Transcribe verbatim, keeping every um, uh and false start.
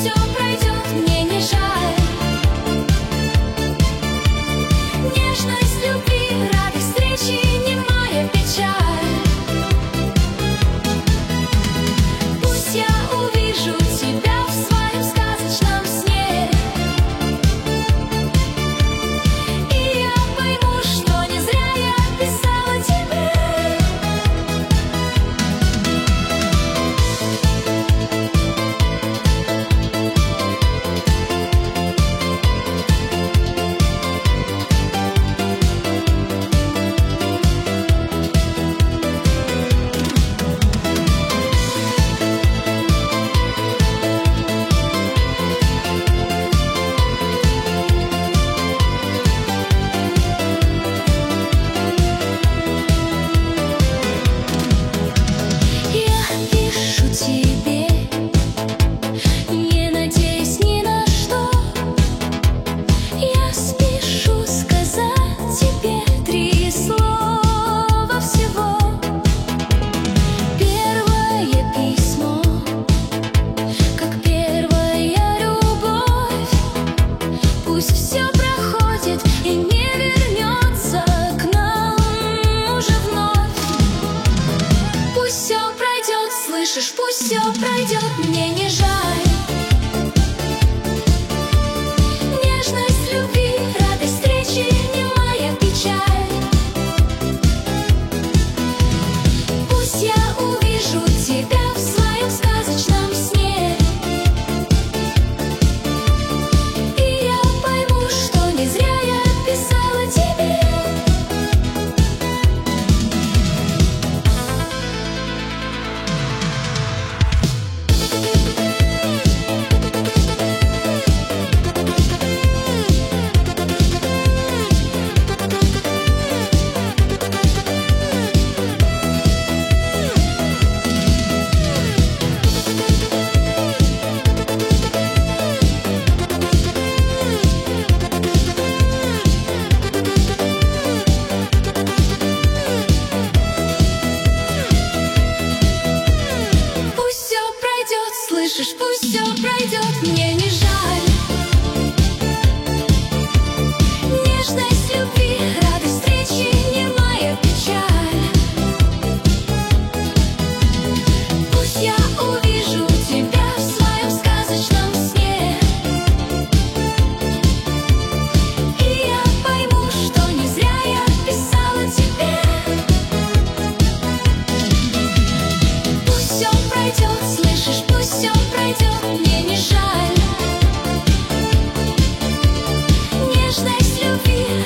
все пройдет, мне не жаль. Нежность любви, радость встречи, немая печаль. Пусть я увижу тебя в своем сказочном сне, и я пойму, что не зря я писала тебе. Я пишу тебе, не надеясь ни на что. Я спешу сказать тебе три слова всего. Первое письмо, как первая любовь. Пусть все проходит и не вернется к нам уже вновь. Пусть все пройдет, слышишь, пусть все пройдет, мне не жаль. Нежность любви, радость встречи, немая печаль. Пусть я увижу тебя в своем сказочном сне, и я пойму, что не зря я писала тебе. Пусть все пройдет, слышишь, пусть все пройдет, мне не жаль. Нежность любви, радость встречи, немая печаль. Пусть я увижу тебя в своем сказочном сне, и я пойму, что не зря я писала тебе. Пусть все пройдет, слышишь, пусть все пройдет, мне не жаль. Нежность любви,